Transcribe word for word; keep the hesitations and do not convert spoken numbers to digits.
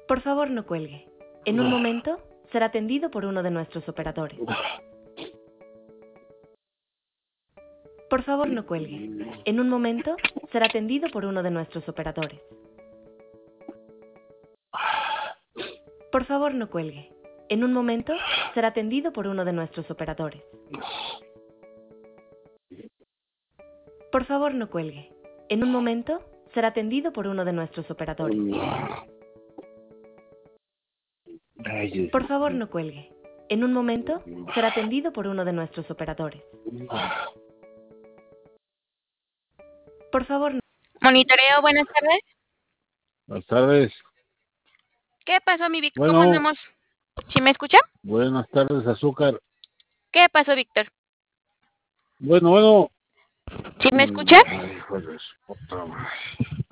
Por favor, no cuelgue. En un momento será atendido por uno de nuestros operadores. Por favor, no cuelgue. En un momento será atendido por uno de nuestros operadores. Por favor, no cuelgue. En un momento será atendido por uno de nuestros operadores. Por favor, no cuelgue. En un momento será atendido por uno de nuestros operadores. Por favor, no cuelgue. En un momento será atendido por uno de nuestros operadores. Por favor, no... Monitoreo, buenas tardes. Buenas tardes. ¿Qué pasó, mi Víctor? Bueno. ¿Cómo andamos? ¿Sí me escucha? Buenas tardes, Azúcar. ¿Qué pasó, Víctor? Bueno, bueno. ¿Sí me escucha? Ay, hijo de su puta madre.